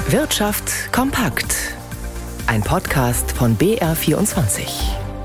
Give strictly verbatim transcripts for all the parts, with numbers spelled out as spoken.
Wirtschaft kompakt. Ein Podcast von B R vierundzwanzig.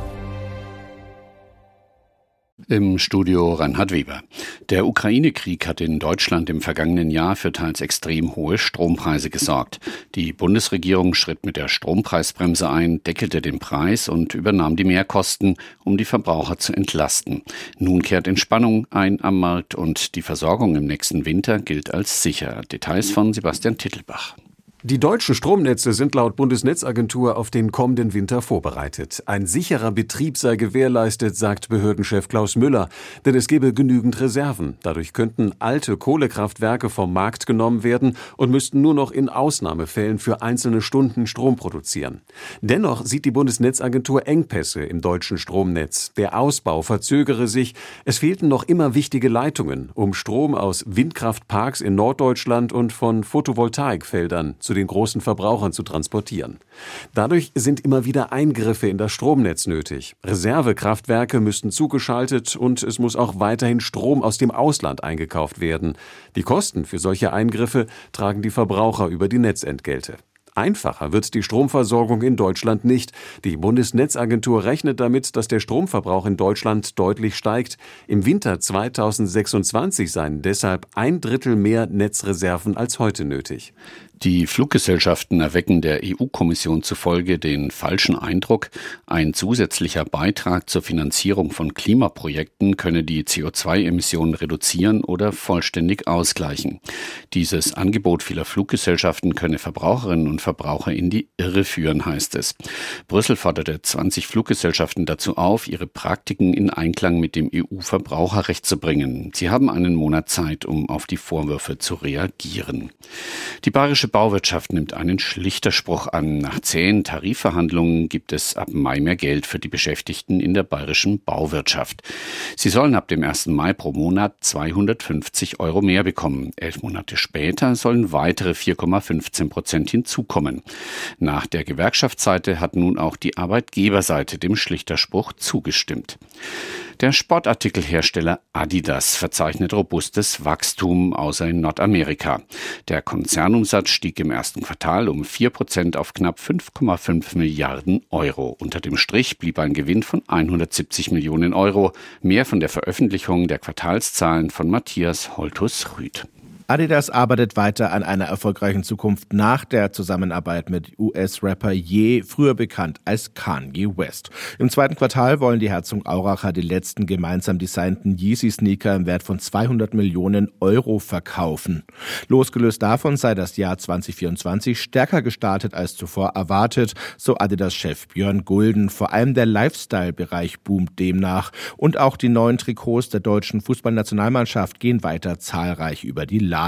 Im Studio Reinhard Weber. Der Ukraine-Krieg hat in Deutschland im vergangenen Jahr für teils extrem hohe Strompreise gesorgt. Die Bundesregierung schritt mit der Strompreisbremse ein, deckelte den Preis und übernahm die Mehrkosten, um die Verbraucher zu entlasten. Nun kehrt Entspannung ein am Markt und die Versorgung im nächsten Winter gilt als sicher. Details von Sebastian Tittelbach. Die deutschen Stromnetze sind laut Bundesnetzagentur auf den kommenden Winter vorbereitet. Ein sicherer Betrieb sei gewährleistet, sagt Behördenchef Klaus Müller, denn es gebe genügend Reserven. Dadurch könnten alte Kohlekraftwerke vom Markt genommen werden und müssten nur noch in Ausnahmefällen für einzelne Stunden Strom produzieren. Dennoch sieht die Bundesnetzagentur Engpässe im deutschen Stromnetz. Der Ausbau verzögere sich. Es fehlten noch immer wichtige Leitungen, um Strom aus Windkraftparks in Norddeutschland und von Photovoltaikfeldern zu den großen Verbrauchern zu transportieren. Dadurch sind immer wieder Eingriffe in das Stromnetz nötig. Reservekraftwerke müssten zugeschaltet und es muss auch weiterhin Strom aus dem Ausland eingekauft werden. Die Kosten für solche Eingriffe tragen die Verbraucher über die Netzentgelte. Einfacher wird die Stromversorgung in Deutschland nicht. Die Bundesnetzagentur rechnet damit, dass der Stromverbrauch in Deutschland deutlich steigt. Im Winter zweitausendsechsundzwanzig seien deshalb ein Drittel mehr Netzreserven als heute nötig. Die Fluggesellschaften erwecken der E U-Kommission zufolge den falschen Eindruck, ein zusätzlicher Beitrag zur Finanzierung von Klimaprojekten könne die C O zwei Emissionen reduzieren oder vollständig ausgleichen. Dieses Angebot vieler Fluggesellschaften könne Verbraucherinnen und Verbraucher in die Irre führen, heißt es. Brüssel forderte zwanzig Fluggesellschaften dazu auf, ihre Praktiken in Einklang mit dem E U-Verbraucherrecht zu bringen. Sie haben einen Monat Zeit, um auf die Vorwürfe zu reagieren. Die bayerische Bauwirtschaft nimmt einen Schlichterspruch an. Nach zähen Tarifverhandlungen gibt es ab Mai mehr Geld für die Beschäftigten in der bayerischen Bauwirtschaft. Sie sollen ab dem ersten Mai pro Monat zweihundertfünfzig Euro mehr bekommen. Elf Monate später sollen weitere vier Komma fünfzehn Prozent hinzukommen. Nach der Gewerkschaftsseite hat nun auch die Arbeitgeberseite dem Schlichterspruch zugestimmt. Der Sportartikelhersteller Adidas verzeichnet robustes Wachstum, außer in Nordamerika. Der Konzernumsatz stieg im ersten Quartal um vier Prozent auf knapp fünf Komma fünf Milliarden Euro. Unter dem Strich blieb ein Gewinn von hundertsiebzig Millionen Euro. Mehr von der Veröffentlichung der Quartalszahlen von Matthias Holthus-Rüth. Adidas arbeitet weiter an einer erfolgreichen Zukunft nach der Zusammenarbeit mit U S-Rapper Ye, früher bekannt als Kanye West. Im zweiten Quartal wollen die Herzog-Auracher die letzten gemeinsam designten Yeezy-Sneaker im Wert von zweihundert Millionen Euro verkaufen. Losgelöst davon sei das Jahr zwanzig vierundzwanzig stärker gestartet als zuvor erwartet, so Adidas-Chef Björn Gulden. Vor allem der Lifestyle-Bereich boomt demnach. Und auch die neuen Trikots der deutschen Fußballnationalmannschaft gehen weiter zahlreich über die Ladentheke.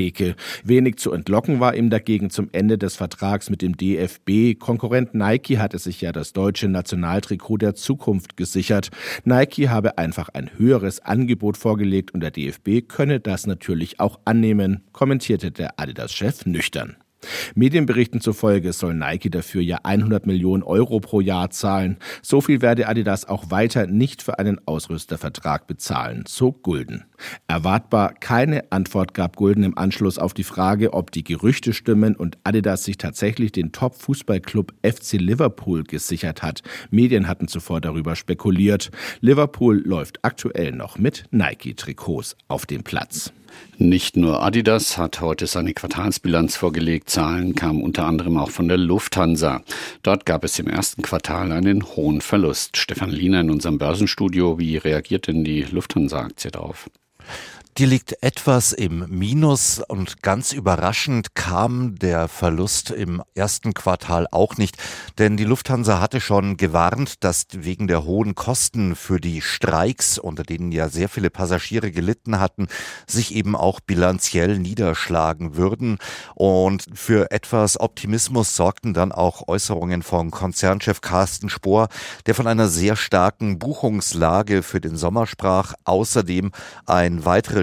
Wenig zu entlocken war ihm dagegen zum Ende des Vertrags mit dem D F B. Konkurrent Nike hatte sich ja das deutsche Nationaltrikot der Zukunft gesichert. Nike habe einfach ein höheres Angebot vorgelegt und der D F B könne das natürlich auch annehmen, kommentierte der Adidas-Chef nüchtern. Medienberichten zufolge soll Nike dafür ja hundert Millionen Euro pro Jahr zahlen. So viel werde Adidas auch weiter nicht für einen Ausrüstervertrag bezahlen, so Gulden. Erwartbar keine Antwort gab Gulden im Anschluss auf die Frage, ob die Gerüchte stimmen und Adidas sich tatsächlich den Top-Fußballclub F C Liverpool gesichert hat. Medien hatten zuvor darüber spekuliert. Liverpool läuft aktuell noch mit Nike-Trikots auf dem Platz. Nicht nur Adidas hat heute seine Quartalsbilanz vorgelegt. Zahlen kamen unter anderem auch von der Lufthansa. Dort gab es im ersten Quartal einen hohen Verlust. Stefan Liener in unserem Börsenstudio. Wie reagiert denn die Lufthansa-Aktie darauf? Die liegt etwas im Minus und ganz überraschend kam der Verlust im ersten Quartal auch nicht, denn die Lufthansa hatte schon gewarnt, dass wegen der hohen Kosten für die Streiks, unter denen ja sehr viele Passagiere gelitten hatten, sich eben auch bilanziell niederschlagen würden. Und für etwas Optimismus sorgten dann auch Äußerungen von Konzernchef Carsten Spohr, der von einer sehr starken Buchungslage für den Sommer sprach. Außerdem ein weiteres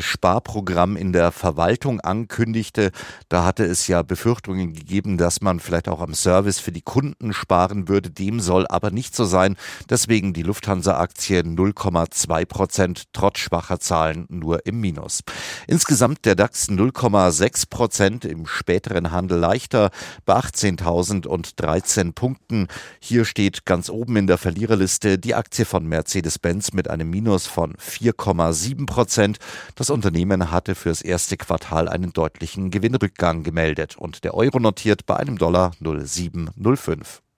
neues Sparprogramm in der Verwaltung ankündigte. Da hatte es ja Befürchtungen gegeben, dass man vielleicht auch am Service für die Kunden sparen würde. Dem soll aber nicht so sein. Deswegen die Lufthansa-Aktie null Komma zwei Prozent, trotz schwacher Zahlen nur im Minus. Insgesamt der DAX null Komma sechs Prozent, im späteren Handel leichter bei achtzehntausenddreizehn Punkten. Hier steht ganz oben in der Verliererliste die Aktie von Mercedes-Benz mit einem Minus von vier Komma sieben Prozent. Das Unternehmen hatte fürs erste Quartal einen deutlichen Gewinnrückgang gemeldet und der Euro notiert bei einem Dollar null Komma sieben null fünf.